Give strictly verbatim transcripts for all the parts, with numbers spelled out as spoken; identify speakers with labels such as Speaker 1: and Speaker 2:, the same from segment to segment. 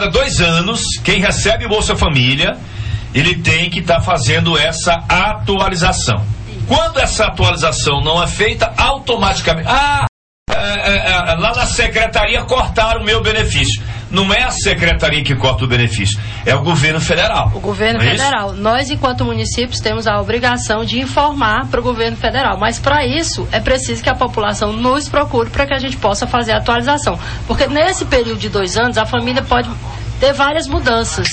Speaker 1: cada dois anos, quem recebe Bolsa Família, ele tem que estar tá fazendo essa atualização. Quando essa atualização não é feita, automaticamente... Ah, é, é, é, lá na secretaria cortaram o meu benefício. Não é a secretaria que corta o benefício, é o governo federal.
Speaker 2: O governo é federal. Isso? Nós, enquanto municípios, temos a obrigação de informar para o governo federal. Mas, para isso, é preciso que a população nos procure para que a gente possa fazer a atualização. Porque nesse período de dois anos, a família pode ter várias mudanças.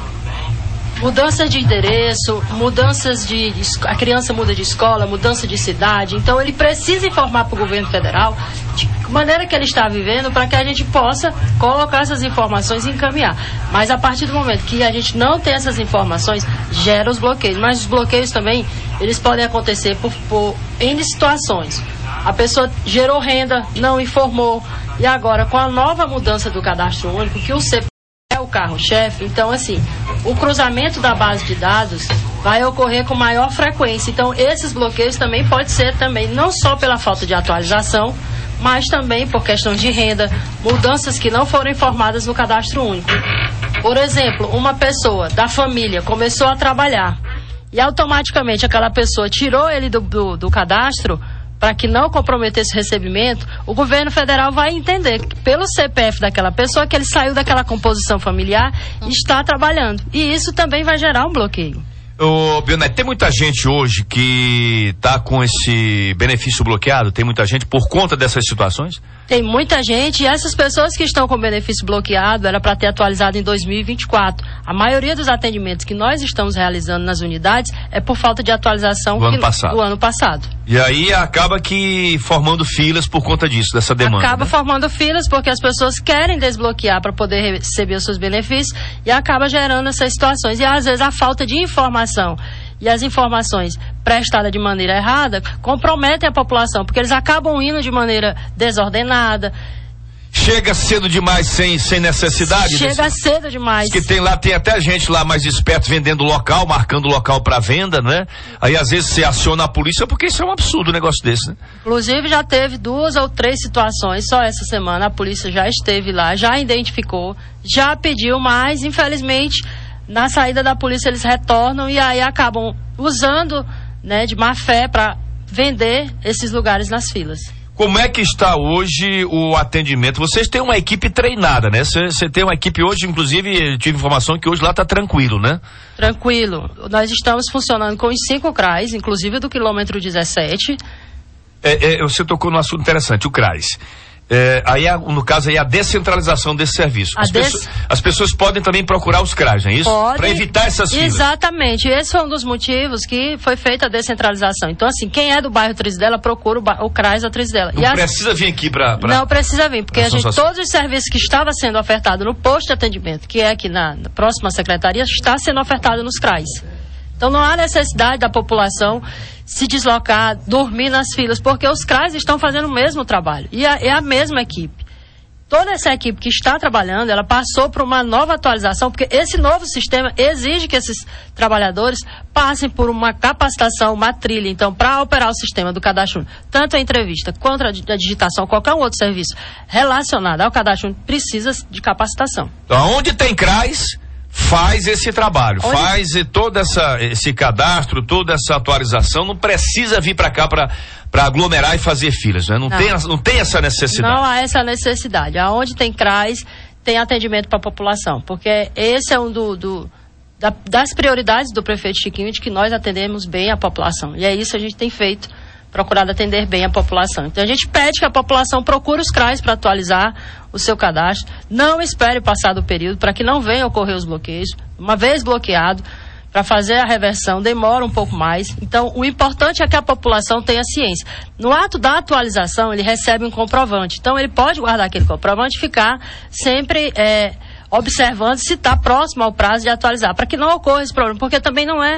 Speaker 2: Mudanças de endereço, mudanças de... A criança muda de escola, mudança de cidade. Então, ele precisa informar para o governo federal de maneira que ele está vivendo para que a gente possa colocar essas informações e encaminhar. Mas, a partir do momento que a gente não tem essas informações, gera os bloqueios. Mas os bloqueios também, eles podem acontecer por, por N situações. A pessoa gerou renda, não informou. E agora, com a nova mudança do cadastro único, que o C P F é o carro-chefe, então, assim, o cruzamento da base de dados vai ocorrer com maior frequência. Então, esses bloqueios também pode ser também, não só pela falta de atualização, mas também por questões de renda, mudanças que não foram informadas no cadastro único. Por exemplo, uma pessoa da família começou a trabalhar e automaticamente aquela pessoa tirou ele do, do, do cadastro para que não comprometesse o recebimento, o governo federal vai entender pelo C P F daquela pessoa que ele saiu daquela composição familiar e está trabalhando. E isso também vai gerar um bloqueio.
Speaker 1: Ô, Bionete, tem muita gente hoje que está com esse benefício bloqueado? Tem muita gente por conta dessas situações?
Speaker 2: Tem muita gente, e essas pessoas que estão com o benefício bloqueado era para ter atualizado em dois mil e vinte e quatro. A maioria dos atendimentos que nós estamos realizando nas unidades é por falta de atualização
Speaker 1: do ano
Speaker 2: que,
Speaker 1: passado.
Speaker 2: do ano passado.
Speaker 1: E aí acaba que formando filas por conta disso, dessa demanda.
Speaker 2: Acaba
Speaker 1: né?
Speaker 2: formando filas porque as pessoas querem desbloquear para poder receber os seus benefícios e acaba gerando essas situações. E às vezes a falta de informação e as informações prestadas de maneira errada comprometem a população, porque eles acabam indo de maneira desordenada.
Speaker 1: Chega cedo demais sem, sem necessidade?
Speaker 2: Chega
Speaker 1: desse...
Speaker 2: cedo demais.
Speaker 1: Que tem lá, tem até gente lá mais esperto vendendo local, marcando local para venda, né? Aí às vezes você aciona a polícia, porque isso é um absurdo um negócio desse, né?
Speaker 2: Inclusive já teve duas ou três situações, só essa semana a polícia já esteve lá, já identificou, já pediu, mas infelizmente na saída da polícia eles retornam e aí acabam usando, né, de má fé para vender esses lugares nas filas.
Speaker 1: Como é que está hoje o atendimento? Vocês têm uma equipe treinada, né? Você tem uma equipe hoje, inclusive, tive informação que hoje lá está tranquilo, né?
Speaker 2: Tranquilo. Nós estamos funcionando com os cinco C R A S, inclusive do quilômetro dezessete.
Speaker 1: É, é, você tocou num assunto interessante, o C R A S. É, aí, no caso, aí a descentralização desse serviço. As, des... pessoas, as pessoas podem também procurar os C R A S, não é isso? Para evitar essas filas.
Speaker 2: Exatamente. Esse foi um dos motivos que foi feita a descentralização. Então, assim, quem é do bairro Trizidela, procura o, ba... o C R A S da Trizidela.
Speaker 1: Não
Speaker 2: e
Speaker 1: precisa
Speaker 2: as...
Speaker 1: vir aqui para... Pra...
Speaker 2: Não precisa vir, porque a gente, todos os serviços que estavam sendo ofertados no posto de atendimento, que é aqui na, na próxima secretaria, está sendo ofertado nos C R A S. Então, não há necessidade da população se deslocar, dormir nas filas, porque os C R A S estão fazendo o mesmo trabalho. E a, é a mesma equipe. Toda essa equipe que está trabalhando, ela passou por uma nova atualização, porque esse novo sistema exige que esses trabalhadores passem por uma capacitação, uma trilha. Então, para operar o sistema do cadastro único, tanto a entrevista quanto a digitação, qualquer um outro serviço relacionado ao cadastro único, precisa de capacitação.
Speaker 1: Então, onde tem C R A S... faz esse trabalho,
Speaker 2: Onde...
Speaker 1: faz todo essa, esse cadastro, toda essa atualização, não precisa vir para cá para aglomerar e fazer filas, né? Não, não. Tem, não tem essa necessidade.
Speaker 2: Não há essa necessidade. Aonde tem C R A S, tem atendimento para a população, porque esse é um do, do, da, das prioridades do prefeito Chiquinho, de que nós atendemos bem a população. E é isso que a gente tem feito, procurado atender bem a população. Então a gente pede que a população procure os C R A S para atualizar o seu cadastro, não espere passar do período para que não venham ocorrer os bloqueios. Uma vez bloqueado, para fazer a reversão demora um pouco mais. Então o importante é que a população tenha ciência. No ato da atualização ele recebe um comprovante, então ele pode guardar aquele comprovante e ficar sempre é, observando se está próximo ao prazo de atualizar, para que não ocorra esse problema, porque também não é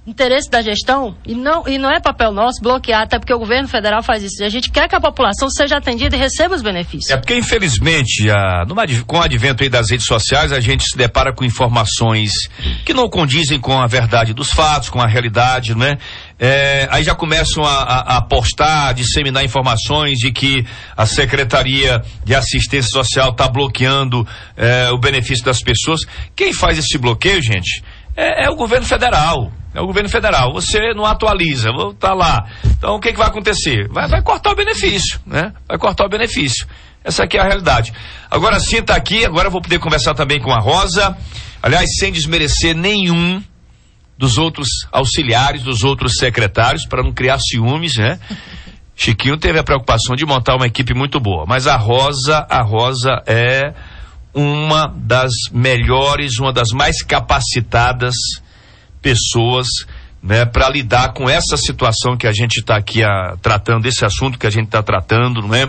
Speaker 2: interesse da gestão, e não, e não é papel nosso bloquear, até porque o governo federal faz isso. A gente quer que a população seja atendida e receba os benefícios.
Speaker 1: É porque, infelizmente, a, numa, com o advento aí das redes sociais, a gente se depara com informações que não condizem com a verdade dos fatos, com a realidade, né? É, aí já começam a, a, a postar, a disseminar informações de que a Secretaria de Assistência Social está bloqueando é, o benefício das pessoas. Quem faz esse bloqueio, gente, é, é o governo federal. É o governo federal. Você não atualiza, tá lá. Então o que, que vai acontecer? Vai, vai cortar o benefício, né? Vai cortar o benefício. Essa aqui é a realidade. Agora sim, tá aqui, agora eu vou poder conversar também com a Rosa. Aliás, sem desmerecer nenhum dos outros auxiliares, dos outros secretários, para não criar ciúmes, né? Chiquinho teve a preocupação de montar uma equipe muito boa, mas a Rosa, a Rosa é uma das melhores, uma das mais capacitadas pessoas, né, para lidar com essa situação que a gente está aqui a, tratando, esse assunto que a gente está tratando, não é?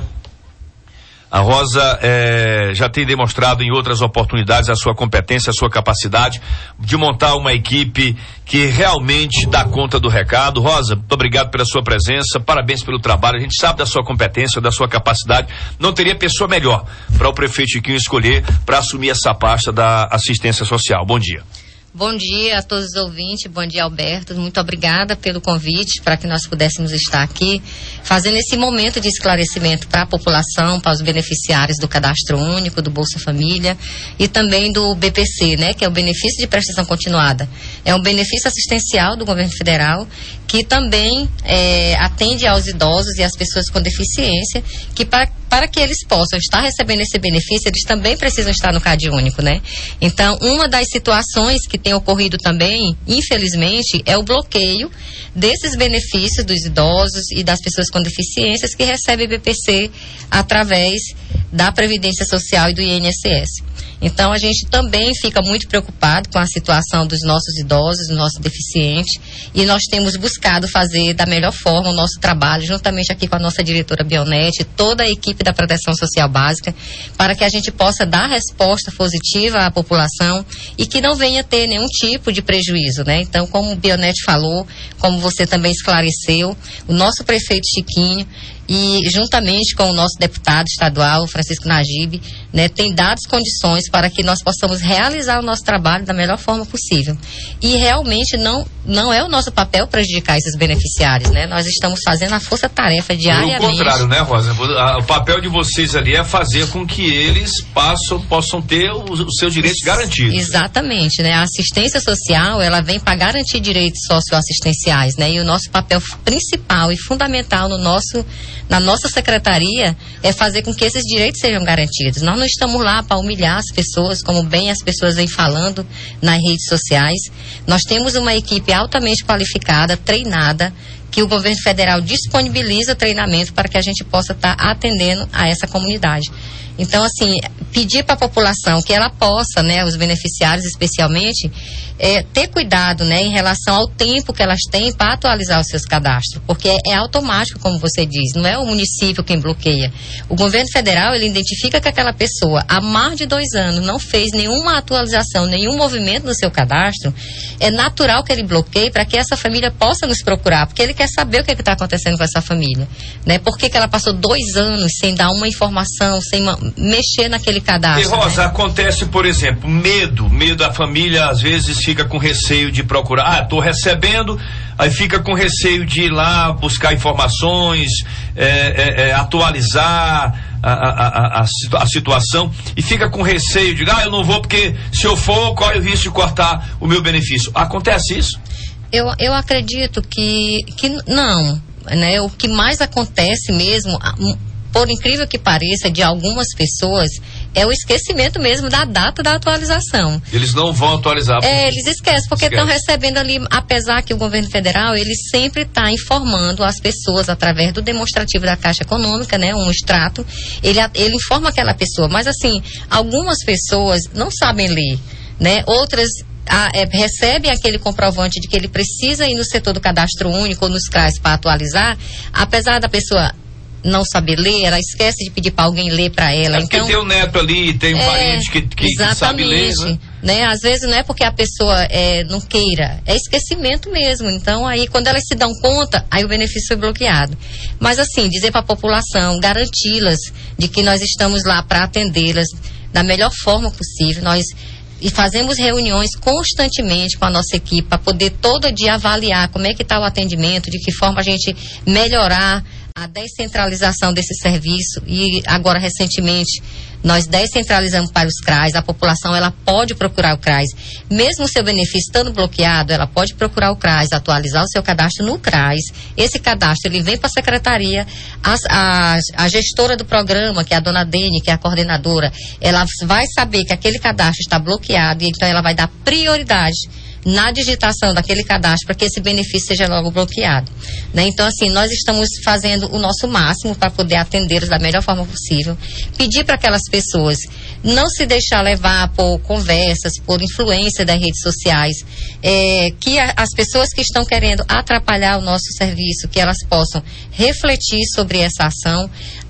Speaker 1: A Rosa é, já tem demonstrado em outras oportunidades a sua competência, a sua capacidade de montar uma equipe que realmente dá conta do recado. Rosa, muito obrigado pela sua presença, parabéns pelo trabalho, a gente sabe da sua competência, da sua capacidade, não teria pessoa melhor para o prefeito Chiquinho escolher para assumir essa pasta da assistência social. Bom dia.
Speaker 3: Bom dia a todos os ouvintes, bom dia Alberto, muito obrigada pelo convite para que nós pudéssemos estar aqui fazendo esse momento de esclarecimento para a população, para os beneficiários do Cadastro Único, do Bolsa Família e também do B P C, né, que é o Benefício de Prestação Continuada. É um benefício assistencial do governo federal que também é, atende aos idosos e às pessoas com deficiência, que para, para que eles possam estar recebendo esse benefício, eles também precisam estar no Cade Único, né? Então, uma das situações que tem ocorrido também, infelizmente, é o bloqueio desses benefícios dos idosos e das pessoas com deficiências que recebem B P C através da Previdência Social e do I N S S. Então, a gente também fica muito preocupado com a situação dos nossos idosos, dos nossos deficientes, e nós temos buscado fazer da melhor forma o nosso trabalho, juntamente aqui com a nossa diretora Bionete, toda a equipe da Proteção Social Básica, para que a gente possa dar resposta positiva à população e que não venha ter nenhum tipo de prejuízo, né? Então, como o Bionete falou, como você também esclareceu, o nosso prefeito Chiquinho, e juntamente com o nosso deputado estadual, Francisco Najib, né, tem dado condições para que nós possamos realizar o nosso trabalho da melhor forma possível. E realmente não, não é o nosso papel prejudicar esses beneficiários, né? Nós estamos fazendo a força-tarefa diariamente.
Speaker 1: Pelo contrário, né, Rosa? O papel de vocês ali é fazer com que eles passam, possam ter os, os seus direitos garantidos.
Speaker 3: Exatamente, né? A assistência social, ela vem para garantir direitos socioassistenciais, né? E o nosso papel principal e fundamental no nosso na nossa secretaria é fazer com que esses direitos sejam garantidos. Nós não estamos lá para humilhar as pessoas, como bem as pessoas vêm falando nas redes sociais. Nós temos uma equipe altamente qualificada, treinada, que o governo federal disponibiliza treinamento para que a gente possa estar atendendo a essa comunidade. Então, assim, pedir para a população que ela possa, né, os beneficiários especialmente, é, ter cuidado, né, em relação ao tempo que elas têm para atualizar os seus cadastros, porque é, é automático, como você diz, não é o município quem bloqueia. O governo federal, ele identifica que aquela pessoa há mais de dois anos não fez nenhuma atualização, nenhum movimento no seu cadastro, é natural que ele bloqueie para que essa família possa nos procurar, porque ele quer saber o que está acontecendo com essa família, né? Por que que ela passou dois anos sem dar uma informação, sem uma, mexer naquele cadastro.
Speaker 1: E Rosa,
Speaker 3: né?
Speaker 1: acontece, por exemplo, medo, medo da família às vezes fica com receio de procurar, ah, estou recebendo, aí fica com receio de ir lá buscar informações, é, é, é, atualizar a, a, a, a, a situação, e fica com receio de, ah, eu não vou porque se eu for, corre o risco de cortar o meu benefício. Acontece isso?
Speaker 3: Eu, eu acredito que, que não, né? O que mais acontece mesmo, por incrível que pareça, de algumas pessoas, é o esquecimento mesmo da data da atualização.
Speaker 1: Eles não vão atualizar. Porque...
Speaker 3: É, eles esquecem, porque estão recebendo ali, apesar que o governo federal, ele sempre está informando as pessoas através do demonstrativo da Caixa Econômica, né, um extrato, ele, ele informa aquela pessoa, mas assim, algumas pessoas não sabem ler, né, outras A, é, recebe aquele comprovante de que ele precisa ir no setor do cadastro único ou nos C R A S para atualizar, apesar da pessoa não saber ler, ela esquece de pedir para alguém ler para ela.
Speaker 1: É
Speaker 3: então
Speaker 1: porque tem um neto ali, tem um é, parente que, que sabe ler, né?
Speaker 3: né? Às vezes não é porque a pessoa é, não queira, é esquecimento mesmo. Então aí quando elas se dão conta, aí o benefício foi bloqueado. Mas assim, dizer para a população, garanti-las de que nós estamos lá para atendê-las da melhor forma possível. Nós e fazemos reuniões constantemente com a nossa equipe para poder todo dia avaliar como é que está o atendimento, de que forma a gente melhorar a descentralização desse serviço. E agora recentemente nós descentralizamos para os C R A S. A população ela pode procurar o C R A S, mesmo o seu benefício estando bloqueado, ela pode procurar o C R A S, atualizar o seu cadastro no C R A S. Esse cadastro ele vem para a secretaria, a, a, a gestora do programa, que é a dona Dene, que é a coordenadora, ela vai saber que aquele cadastro está bloqueado e então ela vai dar prioridade na digitação daquele cadastro para que esse benefício seja logo bloqueado, né? Então assim, nós estamos fazendo o nosso máximo para poder atendê-los da melhor forma possível, pedir para aquelas pessoas não se deixar levar por conversas, por influência das redes sociais, é, que a, as pessoas que estão querendo atrapalhar o nosso serviço, que elas possam refletir sobre essa ação,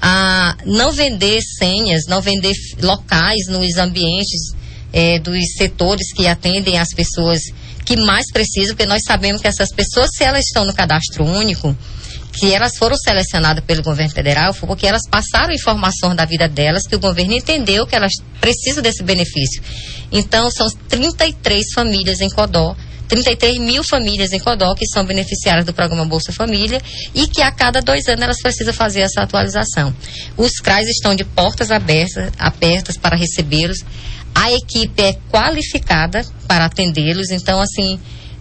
Speaker 3: a não vender senhas, não vender locais nos ambientes é, dos setores que atendem as pessoas que mais precisam, porque nós sabemos que essas pessoas, se elas estão no cadastro único, que elas foram selecionadas pelo governo federal, foi porque elas passaram informações da vida delas, que o governo entendeu que elas precisam desse benefício. Então, são trinta e três famílias em Codó, trinta e três mil famílias em Codó que são beneficiárias do programa Bolsa Família e que a cada dois anos elas precisam fazer essa atualização. Os C R A S estão de portas abertas, abertas para recebê-los. A equipe é qualificada para atendê-los, então assim,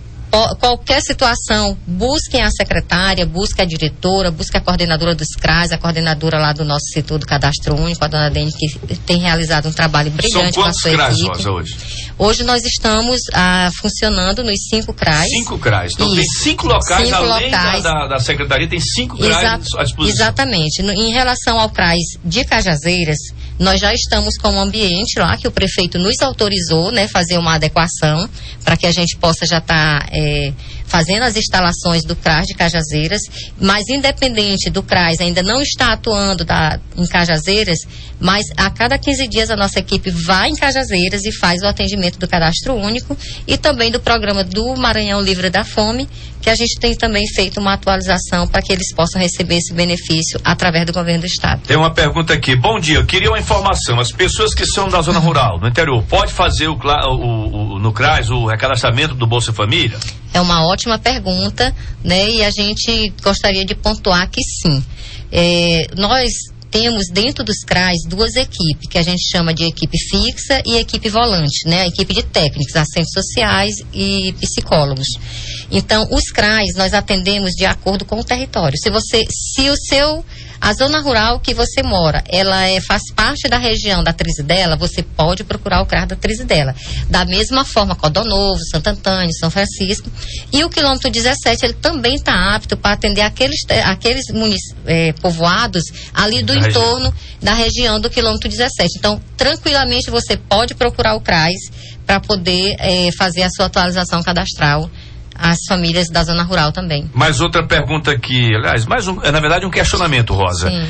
Speaker 3: qualquer situação, busquem a secretária, busquem a diretora, busquem a coordenadora dos C R A S, a coordenadora lá do nosso setor do Cadastro Único, a dona Dene, que tem realizado um trabalho brilhante com a sua equipe. São quantos C R A S, Rosa, hoje? Hoje nós estamos ah, funcionando nos cinco C R A S.
Speaker 1: Cinco C R A S. Então isso. Tem cinco locais, cinco além locais. Da, da secretaria, tem cinco C R A S à disposição.
Speaker 3: Exatamente. No, em relação ao C R A S de Cajazeiras, nós já estamos com um ambiente lá que o prefeito nos autorizou, né, fazer uma adequação para que a gente possa já estar tá, é, fazendo as instalações do C R A S de Cajazeiras, mas independente do C R A S ainda não está atuando da, em Cajazeiras, mas a cada quinze dias a nossa equipe vai em Cajazeiras e faz o atendimento do Cadastro Único e também do programa do Maranhão Livre da Fome, que a gente tem também feito uma atualização para que eles possam receber esse benefício através do governo do estado.
Speaker 1: Tem uma pergunta aqui. Bom dia, eu queria uma informação. As pessoas que são da zona rural, no interior, pode fazer o, o, o, no C R A S o recadastramento do Bolsa Família?
Speaker 3: É uma ótima pergunta, né? E a gente gostaria de pontuar que sim. É, nós temos dentro dos C R A S duas equipes, que a gente chama de equipe fixa e equipe volante, né? A equipe de técnicos, assistentes sociais e psicólogos. Então, os C R A S nós atendemos de acordo com o território. Se você, se o seu, a zona rural que você mora, ela é, faz parte da região da Trizidela, você pode procurar o C R A S da Trizidela. Da mesma forma, Codó Novo, Santo Antônio, São Francisco. E o quilômetro dezessete, ele também está apto para atender aqueles, aqueles munic, é, povoados ali do da entorno região. Da região do quilômetro dezessete. Então, tranquilamente você pode procurar o C R A S para poder é, fazer a sua atualização cadastral, as famílias da zona rural também.
Speaker 1: Mais outra pergunta aqui, aliás, mais um, na verdade um questionamento, Rosa.
Speaker 3: Sim.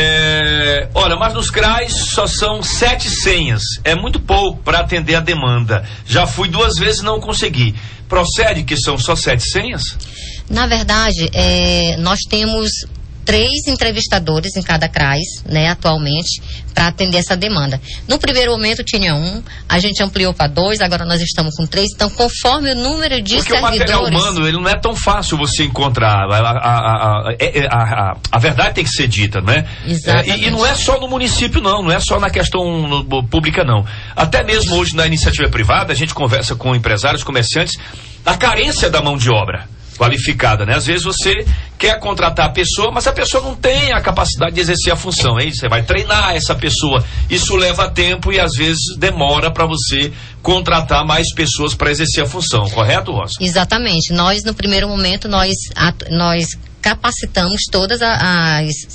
Speaker 1: É, olha, mas nos C R A S só são sete senhas, é muito pouco para atender a demanda. Já fui duas vezes e não consegui. Procede que são só sete senhas?
Speaker 3: Na verdade, é, nós temos três entrevistadores em cada C R A S, né, atualmente, para atender essa demanda. No primeiro momento tinha um, a gente ampliou para dois, agora nós estamos com três. Então, conforme o número de
Speaker 1: Porque
Speaker 3: servidores...
Speaker 1: Porque o material humano, ele não é tão fácil você encontrar. A, a, a, a, a, a, a verdade tem que ser dita, né?
Speaker 3: Exatamente.
Speaker 1: É, e, e não é só no município, não. Não é só na questão no, pública, não. Até mesmo hoje na iniciativa privada, a gente conversa com empresários, comerciantes, a carência da mão de obra qualificada, né? Às vezes você quer contratar a pessoa, mas a pessoa não tem a capacidade de exercer a função, aí você vai treinar essa pessoa, isso leva tempo e às vezes demora para você contratar mais pessoas para exercer a função, correto, Rosa?
Speaker 3: Exatamente, nós no primeiro momento nós, nós capacitamos todas as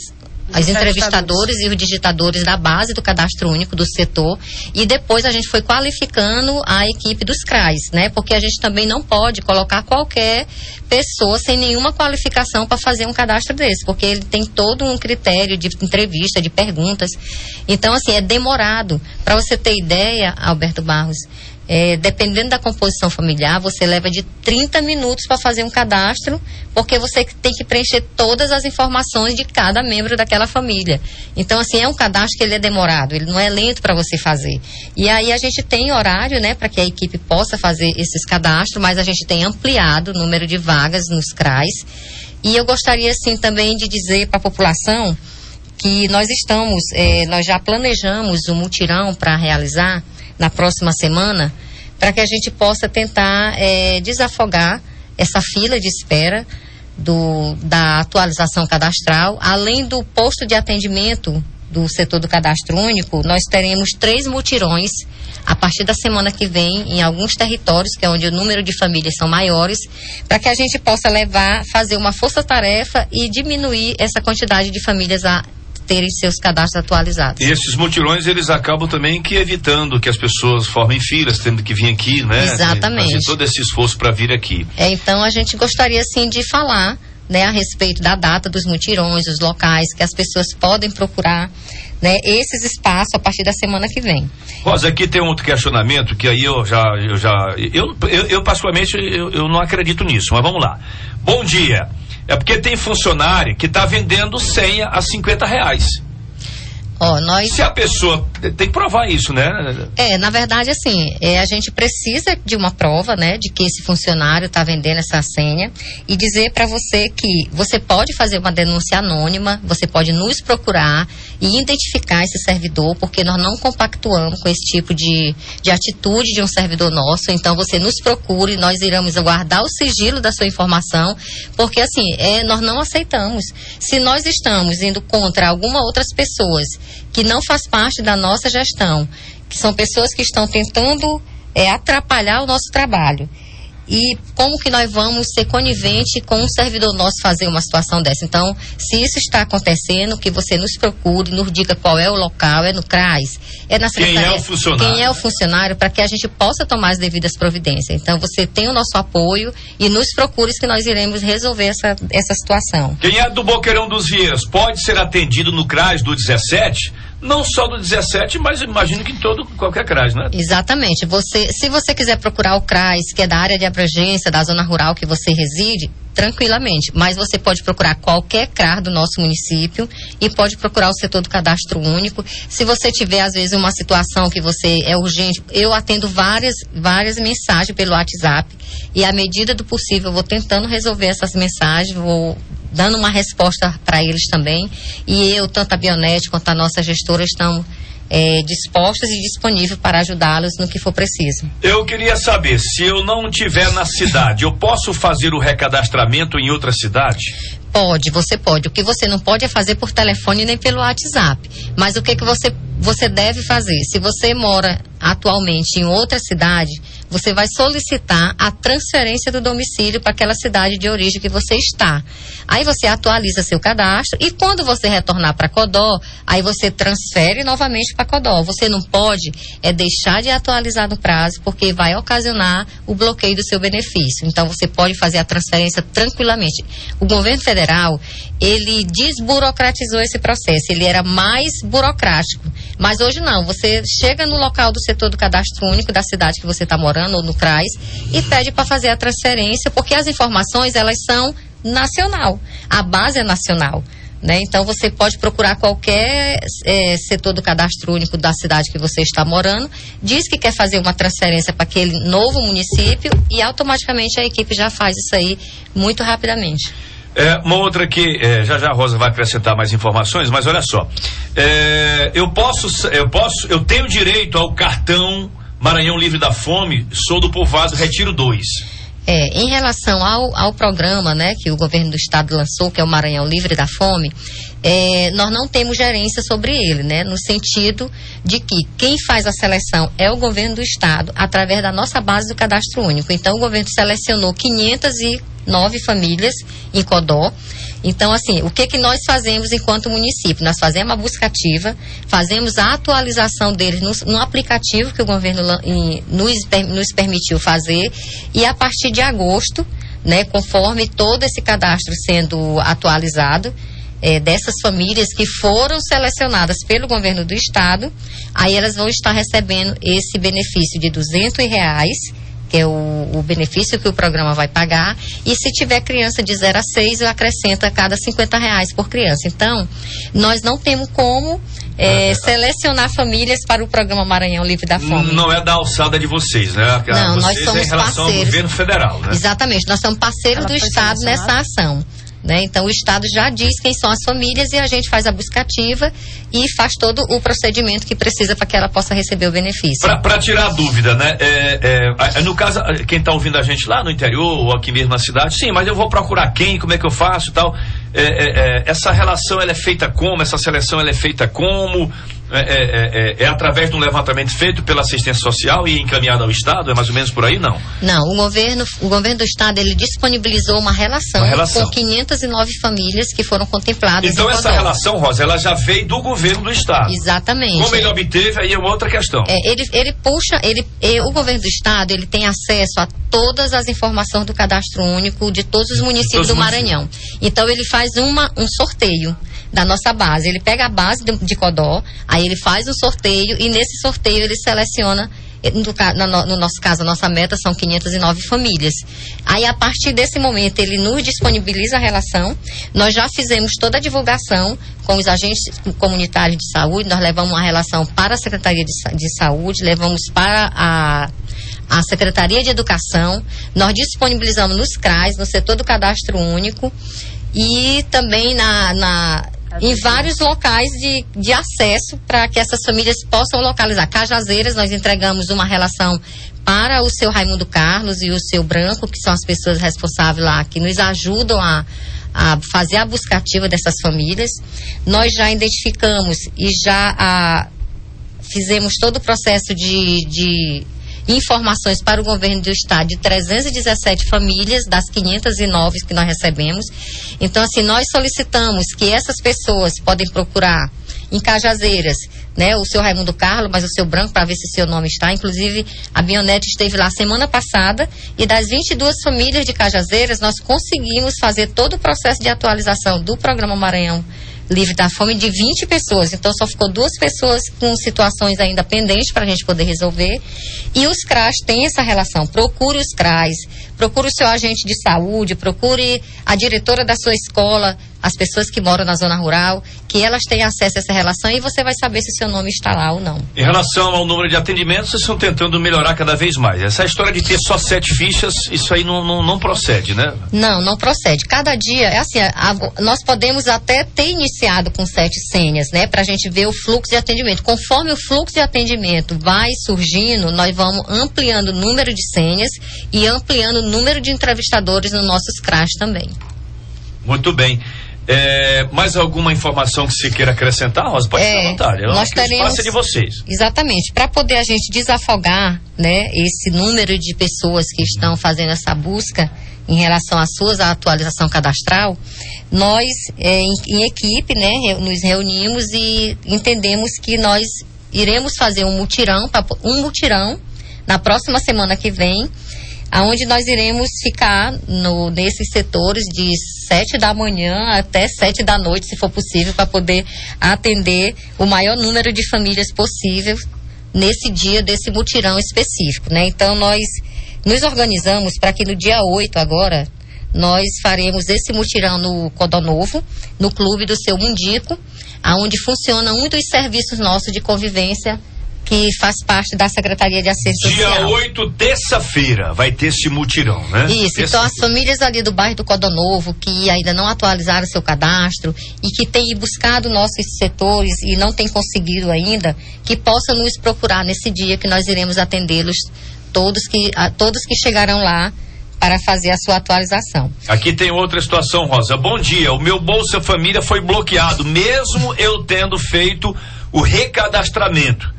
Speaker 3: os entrevistadores e os digitadores da base do cadastro único do setor, e depois a gente foi qualificando a equipe dos C R A S, né? Porque a gente também não pode colocar qualquer pessoa sem nenhuma qualificação para fazer um cadastro desse, porque ele tem todo um critério de entrevista, de perguntas. Então, assim, é demorado. Para você ter ideia, Alberto Barros, É, dependendo da composição familiar, você leva de trinta minutos para fazer um cadastro, porque você tem que preencher todas as informações de cada membro daquela família. Então, assim, é um cadastro que ele é demorado, ele não é lento para você fazer. E aí a gente tem horário, né, para que a equipe possa fazer esses cadastros, mas a gente tem ampliado o número de vagas nos C R A S. E eu gostaria, assim, também de dizer para a população que nós estamos, é, nós já planejamos um mutirão para realizar na próxima semana, para que a gente possa tentar é, desafogar essa fila de espera do, da atualização cadastral. Além do posto de atendimento do setor do cadastro único, nós teremos três mutirões a partir da semana que vem em alguns territórios, que é onde o número de famílias são maiores, para que a gente possa levar, fazer uma força-tarefa e diminuir essa quantidade de famílias a terem seus cadastros atualizados.
Speaker 1: E esses mutirões, eles acabam também que evitando que as pessoas formem filas, tendo que vir aqui, né?
Speaker 3: Exatamente.
Speaker 1: Fazer todo esse esforço para vir aqui.
Speaker 3: É, então a gente gostaria, sim, de falar, né, a respeito da data dos mutirões, os locais que as pessoas podem procurar, né, esses espaços a partir da semana que vem.
Speaker 1: Rosa, aqui tem um outro questionamento que aí eu já, eu já, eu, eu, eu particularmente, eu, eu não acredito nisso, mas vamos lá. Bom dia. É porque tem funcionário que está vendendo senha a cinquenta reais.
Speaker 3: Ó, nós...
Speaker 1: Se a pessoa tem que provar isso, né?
Speaker 3: É, na verdade, assim, é, a gente precisa de uma prova, né, de que esse funcionário está vendendo essa senha, e dizer para você que você pode fazer uma denúncia anônima, você pode nos procurar e identificar esse servidor, porque nós não compactuamos com esse tipo de, de atitude de um servidor nosso. Então você nos procure, nós iremos guardar o sigilo da sua informação, porque assim, é, nós não aceitamos. Se nós estamos indo contra alguma outras pessoas que não faz parte da nossa gestão, que são pessoas que estão tentando é, atrapalhar o nosso trabalho, e como que nós vamos ser conivente com um servidor nosso fazer uma situação dessa? Então, se isso está acontecendo, que você nos procure, nos diga qual é o local, é no C R A S, é na secretaria.
Speaker 1: Quem é o funcionário?
Speaker 3: Quem é o funcionário, para que a gente possa tomar as devidas providências. Então, você tem o nosso apoio e nos procure, que nós iremos resolver essa, essa situação.
Speaker 1: Quem é do Boqueirão dos Vieiras pode ser atendido no C R A S do dezessete? Não só do dezessete, mas imagino que em todo, qualquer C R A S, né?
Speaker 3: Exatamente. Você, se você quiser procurar o C R A S, que é da área de abrangência, da zona rural que você reside, tranquilamente. Mas você pode procurar qualquer C R A S do nosso município e pode procurar o setor do cadastro único. Se você tiver, às vezes, uma situação que você é urgente, eu atendo várias, várias mensagens pelo WhatsApp, e à medida do possível eu vou tentando resolver essas mensagens, vou dando uma resposta para eles também, e eu, tanto a Bionet quanto a nossa gestora, estamos é, dispostos e disponíveis para ajudá-los no que for preciso.
Speaker 1: Eu queria saber, se eu não estiver na cidade, eu posso fazer o recadastramento em outra cidade?
Speaker 3: Pode, você pode. O que você não pode é fazer por telefone nem pelo WhatsApp. Mas o que, que você, você deve fazer? Se você mora atualmente em outra cidade, você vai solicitar a transferência do domicílio para aquela cidade de origem que você está. Aí você atualiza seu cadastro, e quando você retornar para Codó, aí você transfere novamente para Codó. Você não pode é deixar de atualizar no prazo, porque vai ocasionar o bloqueio do seu benefício. Então você pode fazer a transferência tranquilamente. O governo federal, ele desburocratizou esse processo. Ele era mais burocrático, mas hoje não. Você chega no local do setor do cadastro único da cidade que você está morando, ou no C R A S, e pede para fazer a transferência, porque as informações, elas são nacional, a base é nacional, né? Então você pode procurar qualquer é, setor do cadastro único da cidade que você está morando, diz que quer fazer uma transferência para aquele novo município, e automaticamente a equipe já faz isso aí muito rapidamente.
Speaker 1: É, uma outra que, é, já já a Rosa vai acrescentar mais informações, mas olha só, é, eu posso, eu posso, eu tenho direito ao cartão Maranhão Livre da Fome, sou do povoado Retiro dois.
Speaker 3: É, em relação ao, ao programa, né, que o governo do estado lançou, que é o Maranhão Livre da Fome, é, nós não temos gerência sobre ele, né? No sentido de que quem faz a seleção é o governo do estado, através da nossa base do cadastro único. Então, o governo selecionou quinhentas e nove famílias em Codó. Então, assim, o que que nós fazemos enquanto município? Nós fazemos a busca ativa, fazemos a atualização deles no, no aplicativo que o governo em, nos, nos permitiu fazer, e a partir de agosto, né, conforme todo esse cadastro sendo atualizado, é, dessas famílias que foram selecionadas pelo governo do estado, aí elas vão estar recebendo esse benefício de duzentos reais, que é o, o benefício que o programa vai pagar, e se tiver criança de zero a seis, eu acrescento a cada cinquenta reais por criança. Então, nós não temos como é, selecionar famílias para o programa Maranhão Livre da Fome.
Speaker 1: Não é da alçada de vocês, né? A,
Speaker 3: não,
Speaker 1: vocês
Speaker 3: nós somos
Speaker 1: é em relação
Speaker 3: parceiros.
Speaker 1: Ao governo federal, né?
Speaker 3: Exatamente, nós somos parceiros Ela do estado nessa ação. Né? Então o estado já diz quem são as famílias e a gente faz a busca ativa e faz todo o procedimento que precisa para que ela possa receber o benefício.
Speaker 1: Para tirar a dúvida, né? É, é, no caso, quem está ouvindo a gente lá no interior ou aqui mesmo na cidade, sim, mas eu vou procurar quem, como é que eu faço e tal. É, é, é, essa relação ela é feita como? Essa seleção ela é feita como? É, é, é, é através de um levantamento feito pela assistência social e encaminhado ao estado? É mais ou menos por aí, não?
Speaker 3: Não, o governo, o governo do estado ele disponibilizou uma relação, uma relação. com quinhentas e nove famílias que foram contempladas.
Speaker 1: Então essa relação, Rosa, ela já veio do governo do estado.
Speaker 3: Exatamente.
Speaker 1: Como ele obteve, aí é uma outra questão.
Speaker 3: É, ele, ele puxa, ele, ele, o governo do estado ele tem acesso a todas as informações do cadastro único de todos os municípios todos do Maranhão. Municípios. Então ele faz uma, um sorteio da nossa base. Ele pega a base de, de Codó, aí ele faz um sorteio e nesse sorteio ele seleciona, no, no, no nosso caso, a nossa meta são quinhentas e nove famílias. Aí a partir desse momento ele nos disponibiliza a relação, nós já fizemos toda a divulgação com os agentes comunitários de saúde, nós levamos a relação para a Secretaria de, de Saúde, levamos para a a Secretaria de Educação, nós disponibilizamos nos C R A S, no setor do cadastro único e também na, na em vários locais de, de acesso para que essas famílias possam localizar. Cajazeiras, nós entregamos uma relação para o seu Raimundo Carlos e o seu Branco, que são as pessoas responsáveis lá, que nos ajudam a, a fazer a busca ativa dessas famílias. Nós já identificamos e já a, fizemos todo o processo de, de informações para o governo do estado de trezentas e dezessete famílias das quinhentas e nove que nós recebemos. Então, assim, nós solicitamos que essas pessoas podem procurar em Cajazeiras, né, o seu Raimundo Carlos, mas o seu Branco, para ver se seu nome está. Inclusive, a Bionete esteve lá semana passada e das vinte e duas famílias de Cajazeiras, nós conseguimos fazer todo o processo de atualização do programa Maranhão Livre da Fome de vinte pessoas. Então só ficou duas pessoas com situações ainda pendentes para a gente poder resolver. E os C R A S têm essa relação. Procure os C R A S, procure o seu agente de saúde, procure a diretora da sua escola, as pessoas que moram na zona rural, que elas têm acesso a essa relação e você vai saber se seu nome está lá ou não.
Speaker 1: Em relação ao número de atendimentos, vocês estão tentando melhorar cada vez mais. Essa história de ter só sete fichas, isso aí não, não, não procede, né?
Speaker 3: Não, não procede. Cada dia, é assim, a, a, nós podemos até ter iniciado com sete senhas, né? Pra gente ver o fluxo de atendimento. Conforme o fluxo de atendimento vai surgindo, nós vamos ampliando o número de senhas e ampliando o número de entrevistadores nos nossos C R A S também.
Speaker 1: Muito bem. É, mais alguma informação que você queira acrescentar, Rosa? Pode é, ficar à vontade.
Speaker 3: Nós teremos,
Speaker 1: de vocês.
Speaker 3: Exatamente. Para poder a gente desafogar, né, esse número de pessoas que estão fazendo essa busca em relação às suas atualização cadastral, nós, é, em, em equipe, né, nos reunimos e entendemos que nós iremos fazer um mutirão, um mutirão na próxima semana que vem, aonde nós iremos ficar no, nesses setores de sete da manhã até sete da noite, se for possível, para poder atender o maior número de famílias possível nesse dia desse mutirão específico, né? Então nós nos organizamos para que no dia oito agora nós faremos esse mutirão no Codó Novo, no clube do Seu Mundico, aonde funciona um dos serviços nossos de convivência que faz parte da Secretaria de Assistência Social.
Speaker 1: Dia oito, terça-feira, vai ter esse mutirão, né?
Speaker 3: Isso, então as famílias ali do bairro do Codó Novo, que ainda não atualizaram seu cadastro e que têm buscado nossos setores e não têm conseguido ainda, que possam nos procurar nesse dia que nós iremos atendê-los, todos que, a, todos que chegarão lá para fazer a sua atualização.
Speaker 1: Aqui tem outra situação, Rosa. Bom dia, o meu Bolsa Família foi bloqueado, mesmo eu tendo feito o recadastramento.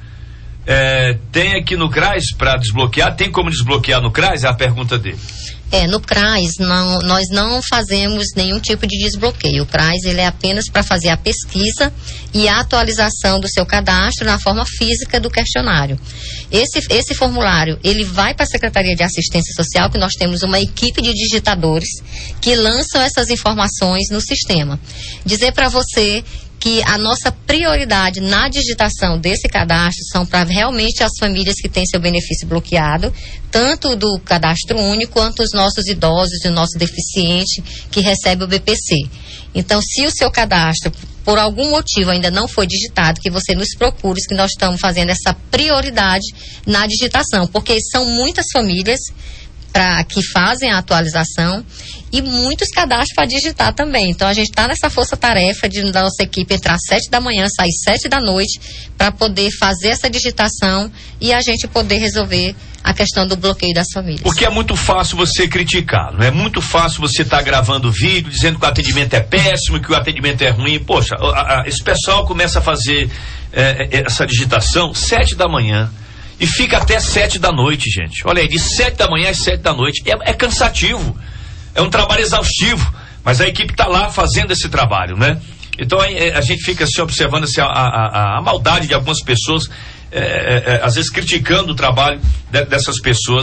Speaker 1: É, tem aqui no CRAS para desbloquear? Tem como desbloquear no CRAS? É a pergunta dele.
Speaker 3: É, no CRAS, não, nós não fazemos nenhum tipo de desbloqueio. O CRAS, ele é apenas para fazer a pesquisa e a atualização do seu cadastro na forma física do questionário. Esse, esse formulário, ele vai para a Secretaria de Assistência Social, que nós temos uma equipe de digitadores que lançam essas informações no sistema. Dizer para você que a nossa prioridade na digitação desse cadastro são para realmente as famílias que têm seu benefício bloqueado, tanto do cadastro único quanto os nossos idosos e o nosso deficiente que recebe o B P C. Então, se o seu cadastro, por algum motivo, ainda não foi digitado, que você nos procure, que nós estamos fazendo essa prioridade na digitação, porque são muitas famílias pra, que fazem a atualização e muitos cadastros para digitar também. Então a gente está nessa força-tarefa de da nossa equipe entrar às sete da manhã, sair sete da noite, para poder fazer essa digitação e a gente poder resolver a questão do bloqueio das famílias.
Speaker 1: Porque é muito fácil você criticar, não é muito fácil você estar tá gravando vídeo dizendo que o atendimento é péssimo, que o atendimento é ruim. Poxa, a, a, esse pessoal começa a fazer é, essa digitação sete da manhã e fica até sete da noite, gente. Olha aí, de sete da manhã às sete da noite. É, é cansativo. É um trabalho exaustivo, mas a equipe está lá fazendo esse trabalho, né? Então a, a gente fica assim, observando assim, a, a, a maldade de algumas pessoas, é, é, às vezes criticando o trabalho de, dessas pessoas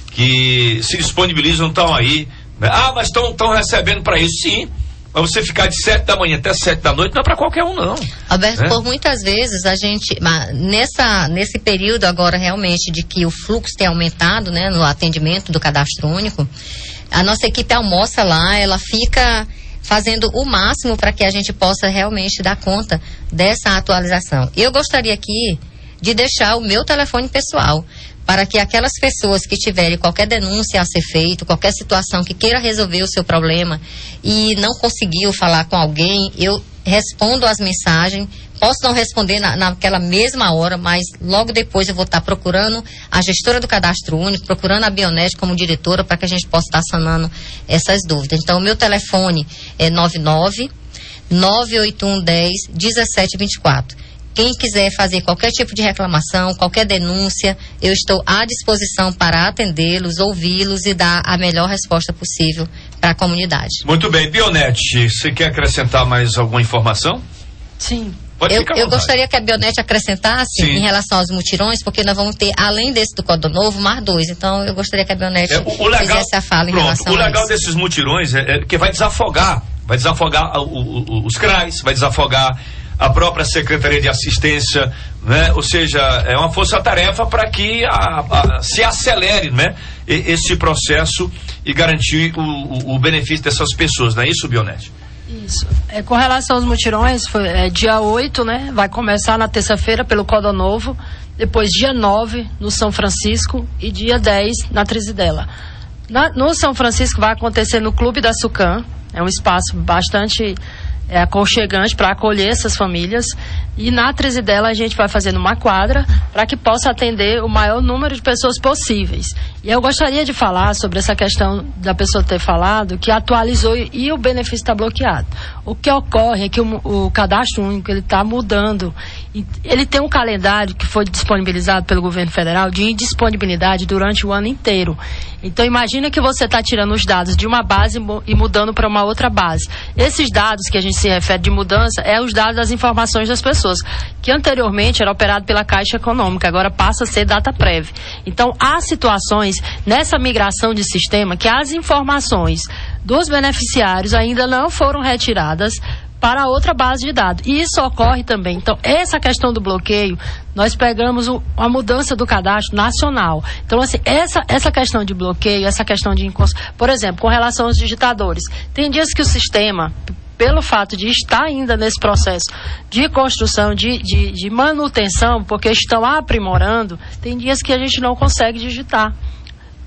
Speaker 1: que se disponibilizam, estão aí, né? Ah, mas estão recebendo para isso, sim. Mas você ficar de sete da manhã até sete da noite não é para qualquer um, não.
Speaker 3: Alberto, né? Por muitas vezes a gente, nessa, nesse período agora realmente de que o fluxo tem aumentado, né, no atendimento do cadastro único, a nossa equipe almoça lá, ela fica fazendo o máximo para que a gente possa realmente dar conta dessa atualização. Eu gostaria aqui de deixar o meu telefone pessoal, para que aquelas pessoas que tiverem qualquer denúncia a ser feita, qualquer situação que queira resolver o seu problema e não conseguiu falar com alguém, eu respondo as mensagens. Posso não responder na, naquela mesma hora, mas logo depois eu vou estar procurando a gestora do cadastro único, procurando a Bionet como diretora, para que a gente possa estar sanando essas dúvidas. Então, o meu telefone é nove nove, nove oito um, um zero, um sete dois quatro. Quem quiser fazer qualquer tipo de reclamação, qualquer denúncia, eu estou à disposição para atendê-los, ouvi-los e dar a melhor resposta possível para a comunidade.
Speaker 1: Muito bem. Bionet, você quer acrescentar mais alguma informação?
Speaker 2: Sim.
Speaker 1: Pode
Speaker 3: eu,
Speaker 1: ficar à
Speaker 3: eu
Speaker 1: vontade.
Speaker 3: gostaria que a Bionet acrescentasse
Speaker 1: Sim.
Speaker 3: em relação aos mutirões, porque nós vamos ter, além desse do Código Novo, mais dois. Então, eu gostaria que a Bionet
Speaker 1: é, o, o legal,
Speaker 3: fizesse a fala em
Speaker 1: pronto,
Speaker 3: relação
Speaker 1: o legal
Speaker 3: a isso.
Speaker 1: desses mutirões é, é que vai desafogar, vai desafogar o, o, os CRAs, vai desafogar a própria Secretaria de Assistência, né? Ou seja, é uma força-tarefa para que a, a, se acelere, né? E, esse processo e garantir o, o, o benefício dessas pessoas, não é isso, Bionet?
Speaker 2: Isso. É, com relação aos mutirões, foi, é, dia oito, né? Vai começar na terça-feira pelo Código Novo, depois dia nove no São Francisco e dia dez na Trizidela. Na, no São Francisco vai acontecer no Clube da Sucam, é um espaço bastante é, aconchegante para acolher essas famílias, e na Trizidela a gente vai fazendo uma quadra para que possa atender o maior número de pessoas possíveis. E eu gostaria de falar sobre essa questão da pessoa ter falado que atualizou e, e o benefício está bloqueado. O que ocorre é que o, o cadastro único ele está mudando. E ele tem um calendário que foi disponibilizado pelo governo federal de indisponibilidade durante o ano inteiro. Então imagina que você está tirando os dados de uma base e mudando para uma outra base. Esses dados que a gente se refere de mudança é os dados das informações das pessoas, que anteriormente era operado pela Caixa Econômica, agora passa a ser Dataprev. Então há situações nessa migração de sistema que as informações dos beneficiários ainda não foram retiradas para outra base de dados. E isso ocorre também. Então, essa questão do bloqueio, nós pegamos o, a mudança do cadastro nacional. Então, assim, essa, essa questão de bloqueio, essa questão de... Incons... Por exemplo, com relação aos digitadores, tem dias que o sistema, pelo fato de estar ainda nesse processo de construção, de, de, de manutenção, porque estão aprimorando, tem dias que a gente não consegue digitar.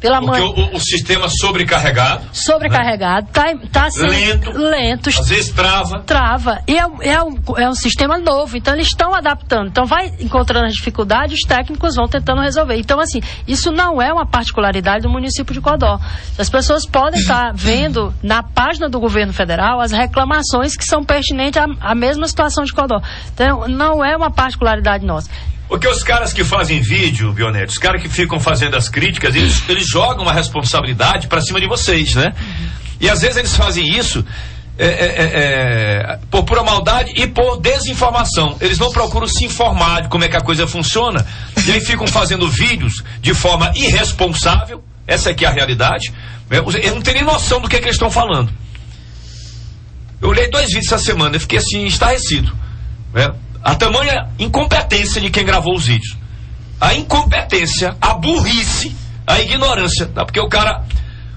Speaker 2: Pela
Speaker 1: Porque
Speaker 2: manhã.
Speaker 1: o, o sistema sobrecarregado.
Speaker 2: Sobrecarregado, tá, tá sendo
Speaker 1: Lento.
Speaker 2: lento.
Speaker 1: Às vezes trava.
Speaker 2: Trava. E é, é, um, é um sistema novo, então eles estão adaptando. Então vai encontrando as dificuldades, os técnicos vão tentando resolver. Então, assim, isso não é uma particularidade do município de Codó. As pessoas podem estar vendo na página do governo federal as reclamações que são pertinentes à, à mesma situação de Codó. Então, não é uma particularidade nossa.
Speaker 1: Porque os caras que fazem vídeo, Bionete, os caras que ficam fazendo as críticas, eles, eles jogam a responsabilidade pra cima de vocês, né? Uhum. E às vezes eles fazem isso é, é, é, por pura maldade e por desinformação. Eles não procuram se informar de como é que a coisa funciona. E aí ficam fazendo vídeos de forma irresponsável. Essa aqui é a realidade. Eu não tenho nem noção do que, é que eles estão falando. Eu olhei dois vídeos essa semana e fiquei assim, estarrecido, né? A tamanha incompetência de quem gravou os vídeos. A incompetência, a burrice, a ignorância. Tá? Porque o cara...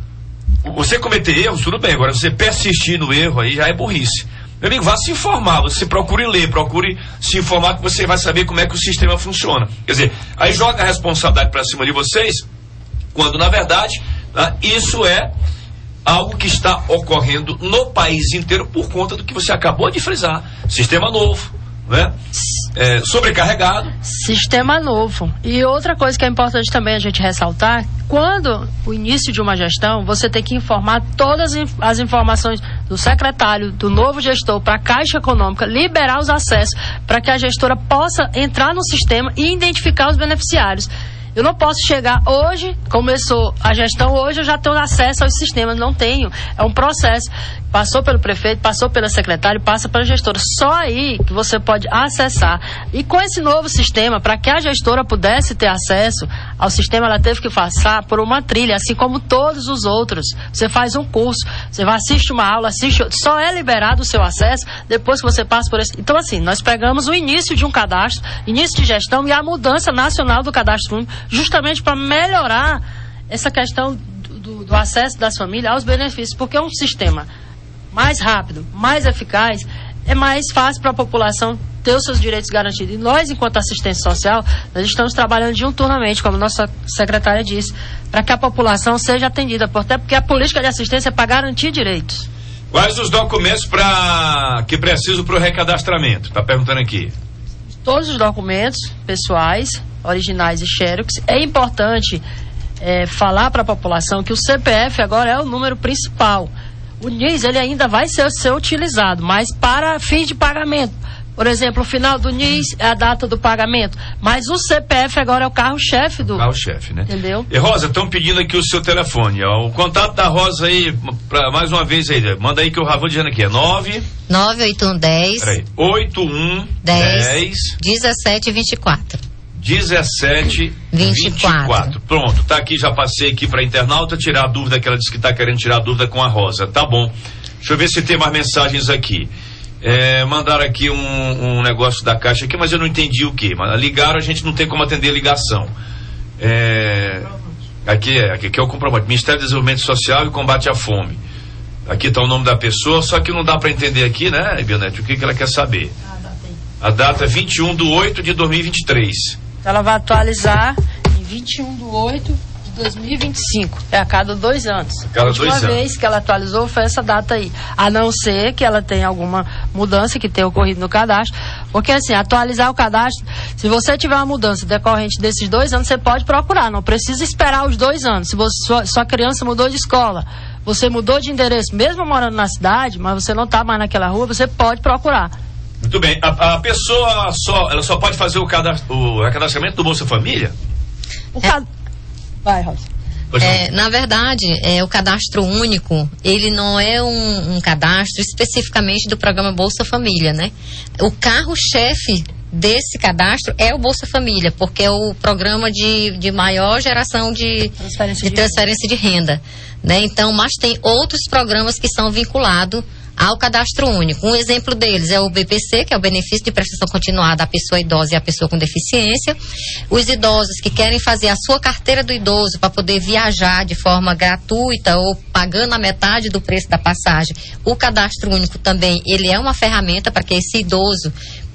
Speaker 1: Você cometer erros, tudo bem. Agora, você persistir no erro aí já é burrice. Meu amigo, vá se informar. Você procure ler, procure se informar que você vai saber como é que o sistema funciona. Quer dizer, aí joga a responsabilidade para cima de vocês, quando, na verdade, tá, isso é algo que está ocorrendo no país inteiro por conta do que você acabou de frisar. Sistema novo. Né? É, sobrecarregado.
Speaker 2: Sistema novo. E outra coisa que é importante também a gente ressaltar, quando o início de uma gestão, você tem que informar todas as informações do secretário, do novo gestor, para a Caixa Econômica, liberar os acessos para que a gestora possa entrar no sistema e identificar os beneficiários. Eu não posso chegar hoje, começou a gestão hoje, eu já tenho acesso aos sistemas, não tenho. É um processo. Passou pelo prefeito, passou pela secretária, passa pela gestora. Só aí que você pode acessar. E com esse novo sistema, para que a gestora pudesse ter acesso ao sistema, ela teve que passar por uma trilha, assim como todos os outros. Você faz um curso, você vai assistir uma aula, assiste, só é liberado o seu acesso depois que você passa por esse. Então, assim, nós pegamos o início de um cadastro, início de gestão e a mudança nacional do cadastro único, justamente para melhorar essa questão do, do, do acesso das famílias aos benefícios, porque é um sistema mais rápido, mais eficaz, é mais fácil para a população ter os seus direitos garantidos. E nós, enquanto assistência social, nós estamos trabalhando diuturnamente, como nossa secretária disse, para que a população seja atendida, até porque a política de assistência é para garantir direitos.
Speaker 1: Quais os documentos pra, que precisam para o recadastramento? Está perguntando aqui.
Speaker 2: Todos os documentos pessoais, originais e xerox. É importante é, falar para a população que o C P F agora é o número principal. O N I S, ele ainda vai ser, ser utilizado, mas para fins de pagamento. Por exemplo, o final do N I S é a data do pagamento, mas o C P F agora é o carro-chefe do...
Speaker 1: Carro-chefe, né?
Speaker 2: Entendeu?
Speaker 1: E Rosa, estão pedindo aqui o seu telefone, ó, o contato da Rosa aí, pra, mais uma vez aí, manda aí que eu já vou dizendo aqui, é nove...
Speaker 3: nove oito um dez...
Speaker 1: Peraí, oito um dez...
Speaker 3: dezessete vinte e quatro.
Speaker 1: dezessete vinte e quatro. Pronto, tá aqui, já passei aqui pra internauta tirar a dúvida que ela disse que tá querendo tirar a dúvida com a Rosa. Tá bom. Deixa eu ver se tem mais mensagens aqui. É, mandaram aqui um, um negócio da Caixa aqui, mas eu não entendi o que. Ligaram, a gente não tem como atender a ligação. É, aqui, é, aqui, aqui é o comprovante. Ministério do Desenvolvimento Social e Combate à Fome. Aqui tá o nome da pessoa, só que não dá pra entender aqui, né, Bionete, o que, que ela quer saber. A data é vinte e um de oito de dois mil e vinte e três.
Speaker 2: Ela vai atualizar em vinte e um de oito de dois mil e vinte e cinco. É a cada dois anos.
Speaker 1: A cada dois anos.
Speaker 2: A última vez que ela atualizou foi essa data aí. A não ser que ela tenha alguma mudança que tenha ocorrido no cadastro. Porque assim, atualizar o cadastro, se você tiver uma mudança decorrente desses dois anos, você pode procurar. Não precisa esperar os dois anos. Se você, sua, sua criança mudou de escola, você mudou de endereço, mesmo morando na cidade, mas você não está mais naquela rua, você pode procurar.
Speaker 1: Muito bem. A, a pessoa só, ela só pode fazer o, cadastro, o recadastramento do Bolsa Família?
Speaker 2: O cad... Vai, Rosa.
Speaker 3: É, na verdade, é, o cadastro único, ele não é um, um cadastro especificamente do programa Bolsa Família, né? O carro-chefe desse cadastro é o Bolsa Família, porque é o programa de, de maior geração de transferência de, de, transferência de renda, né? Então, mas tem outros programas que são vinculados ao cadastro único. Um exemplo deles é o B P C, que é o benefício de prestação continuada à pessoa idosa e à pessoa com deficiência. Os idosos que querem fazer a sua carteira do idoso para poder viajar de forma gratuita ou pagando a metade do preço da passagem. O cadastro único também, ele é uma ferramenta para que esse idoso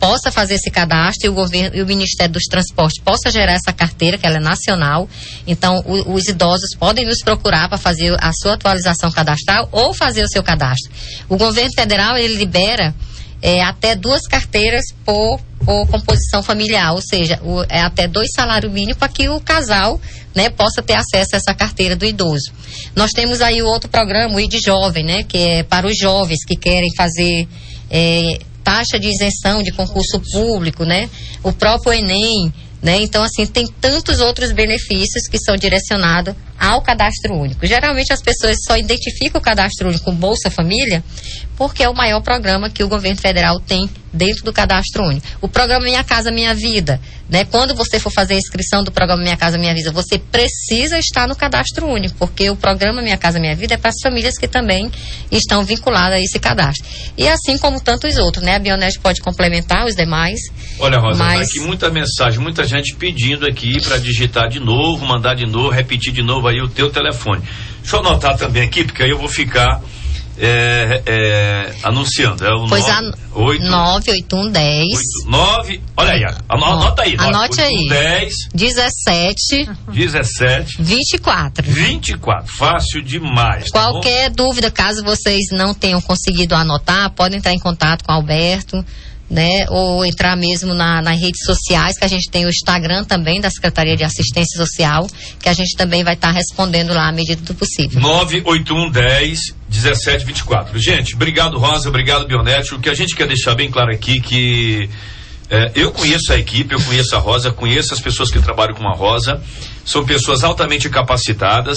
Speaker 3: possa fazer esse cadastro e o governo e o Ministério dos Transportes possa gerar essa carteira, que ela é nacional. Então, o, os idosos podem nos procurar para fazer a sua atualização cadastral ou fazer o seu cadastro. O governo federal, ele libera é, até duas carteiras por, por composição familiar, ou seja, o, é até dois salários mínimos para que o casal, né, possa ter acesso a essa carteira do idoso. Nós temos aí o outro programa, o I D Jovem, né, que é para os jovens que querem fazer é, taxa de isenção de concurso público, né, o próprio Enem, né, então assim, tem tantos outros benefícios que são direcionados ao cadastro único. Geralmente as pessoas só identificam o cadastro único com Bolsa Família porque é o maior programa que o governo federal tem dentro do cadastro único. O programa Minha Casa Minha Vida, né? Quando você for fazer a inscrição do programa Minha Casa Minha Vida, você precisa estar no cadastro único, porque o programa Minha Casa Minha Vida é para as famílias que também estão vinculadas a esse cadastro. E assim como tantos outros, né? A Bionete pode complementar os demais.
Speaker 1: Olha, Rosa,
Speaker 3: mas...
Speaker 1: aqui muita mensagem, muita gente pedindo aqui para digitar de novo, mandar de novo, repetir de novo aí o teu telefone. Deixa eu anotar também aqui, porque aí eu vou ficar É, é, anunciando. É o
Speaker 3: pois nove oito um dez
Speaker 1: nove, olha aí, anota aí.
Speaker 3: Anote aí.
Speaker 1: dez
Speaker 3: dezessete
Speaker 1: dezessete
Speaker 3: vinte e quatro
Speaker 1: vinte e quatro. Fácil demais.
Speaker 3: Qualquer
Speaker 1: tá
Speaker 3: dúvida, caso vocês não tenham conseguido anotar, podem entrar em contato com o Alberto, né? Ou entrar mesmo na, nas redes sociais, que a gente tem o Instagram também da Secretaria de Assistência Social, que a gente também vai estar tá respondendo lá à medida do possível.
Speaker 1: nove oito um dez dezessete vinte e quatro. Gente, obrigado, Rosa, obrigado, Bionete. O que a gente quer deixar bem claro aqui que é, eu conheço a equipe, eu conheço a Rosa, conheço as pessoas que trabalham com a Rosa, são pessoas altamente capacitadas,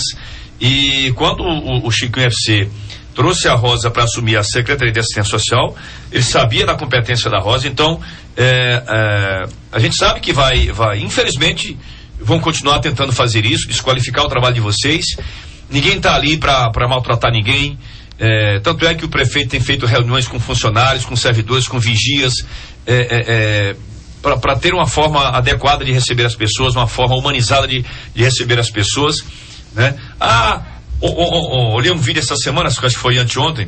Speaker 1: e quando o, o Chiquinho F C trouxe a Rosa para assumir a Secretaria de Assistência Social, ele sabia da competência da Rosa, então é, é, a gente sabe que vai, vai, infelizmente, vão continuar tentando fazer isso, desqualificar o trabalho de vocês. Ninguém está ali para maltratar ninguém, é, tanto é que o prefeito tem feito reuniões com funcionários, com servidores, com vigias, é, é, é, para ter uma forma adequada de receber as pessoas, uma forma humanizada de, de receber as pessoas, né? Ah, Oh, oh, oh, olhei um vídeo essa semana, acho que foi anteontem,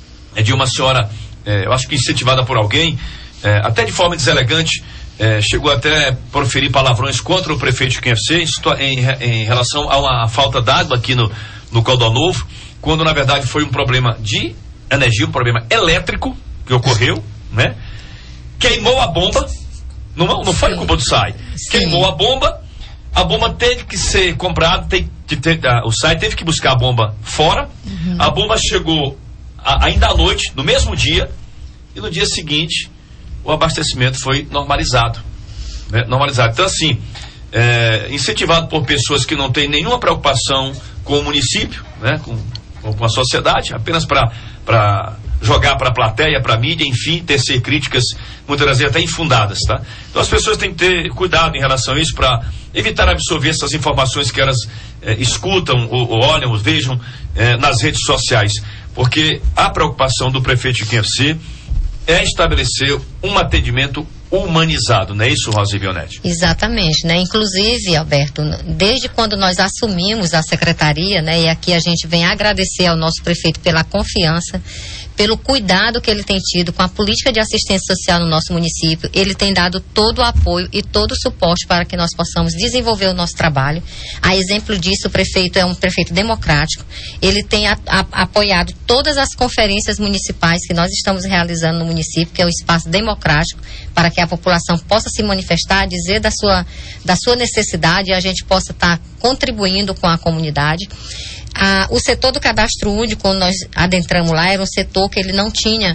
Speaker 1: é de uma senhora, é, eu acho que incentivada por alguém, é, até de forma deselegante, é, chegou até a proferir palavrões contra o prefeito Chiquinho F C em, em, em relação a uma falta d'água aqui no, no Caudal Novo, quando na verdade foi um problema de energia, um problema elétrico que ocorreu, né? Queimou a bomba, não, não foi culpa do S A I, Sim. Queimou a bomba. A bomba teve que ser comprada, tem, tem, tem, uh, o S A I teve que buscar a bomba fora, uhum. A bomba chegou a, ainda à noite, no mesmo dia, e no dia seguinte o abastecimento foi normalizado, né? Normalizado. Então assim, é, incentivado por pessoas que não têm nenhuma preocupação com o município, né? com, com a sociedade, apenas para jogar para a plateia, para a mídia, enfim, tecer críticas, muitas vezes até infundadas, tá? Então as pessoas têm que ter cuidado em relação a isso para evitar absorver essas informações que elas eh, escutam, ou, ou olham, ou vejam eh, nas redes sociais, porque a preocupação do prefeito Chiquinho F C é estabelecer um atendimento humanizado, não é isso, Rosa e Bionete?
Speaker 3: Exatamente, né? Inclusive, Alberto, desde quando nós assumimos a secretaria, né? E aqui a gente vem agradecer ao nosso prefeito pela confiança, pelo cuidado que ele tem tido com a política de assistência social no nosso município. Ele tem dado todo o apoio e todo o suporte para que nós possamos desenvolver o nosso trabalho. A exemplo disso, o prefeito é um prefeito democrático. Ele tem a, a, apoiado todas as conferências municipais que nós estamos realizando no município, que é o espaço democrático, para que a população possa se manifestar, dizer da sua, da sua necessidade e a gente possa estar contribuindo com a comunidade. Ah, o setor do cadastro único, quando nós adentramos lá, era um setor que ele não tinha,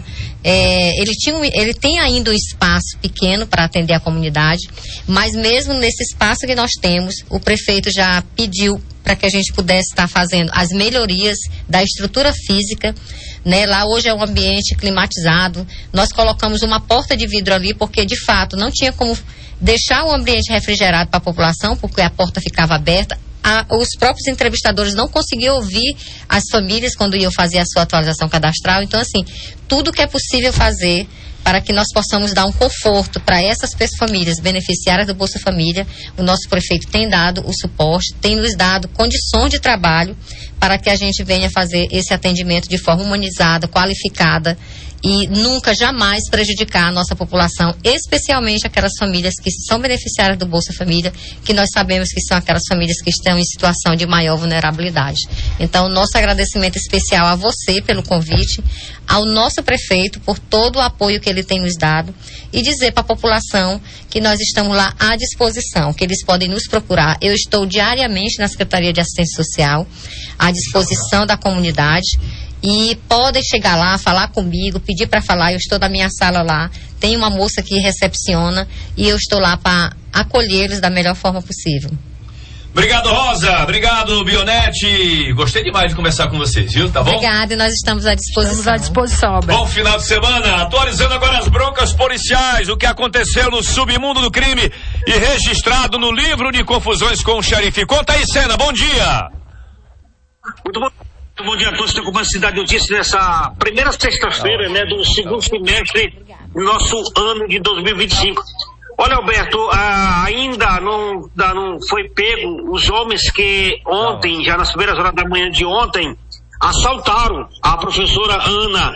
Speaker 3: é, ele, tinha um, ele tem ainda um espaço pequeno para atender a comunidade, mas mesmo nesse espaço que nós temos, o prefeito já pediu para que a gente pudesse estar fazendo as melhorias da estrutura física, né? Lá hoje é um ambiente climatizado, nós colocamos uma porta de vidro ali, porque de fato não tinha como deixar o ambiente refrigerado para a população, porque a porta ficava aberta. A, os próprios entrevistadores não conseguiam ouvir as famílias quando iam fazer a sua atualização cadastral. Então, assim, tudo que é possível fazer para que nós possamos dar um conforto para essas pessoas, famílias beneficiárias do Bolsa Família. O nosso prefeito tem dado o suporte, tem nos dado condições de trabalho para que a gente venha fazer esse atendimento de forma humanizada, qualificada e nunca, jamais prejudicar a nossa população, especialmente aquelas famílias que são beneficiárias do Bolsa Família, que nós sabemos que são aquelas famílias que estão em situação de maior vulnerabilidade. Então, nosso agradecimento especial a você pelo convite, ao nosso prefeito por todo o apoio que ele tem nos dado e dizer para a população que nós estamos lá à disposição, que eles podem nos procurar. Eu estou diariamente na Secretaria de Assistência Social, à disposição da comunidade. E podem chegar lá, falar comigo, pedir para falar. Eu estou na minha sala lá, tem uma moça que recepciona e eu estou lá para acolhê-los da melhor forma possível.
Speaker 1: Obrigado, Rosa. Obrigado, Bionete. Gostei demais de conversar com vocês, viu? Tá bom?
Speaker 3: Obrigada, e nós estamos à disposição.
Speaker 2: Estamos à disposição, Alberto.
Speaker 1: Bom final de semana. Atualizando agora as broncas policiais, o que aconteceu no submundo do crime e registrado no livro de confusões com o xerife. Conta aí, Sena. Bom dia.
Speaker 4: Muito bom. Bom dia a todos, estou com uma cidade de notícias nessa primeira sexta-feira, né, do segundo semestre do nosso ano de dois mil e vinte e cinco. Olha, Alberto, ah, ainda não, ainda não foi pego os homens que ontem, já nas primeiras horas da manhã de ontem, assaltaram a professora Ana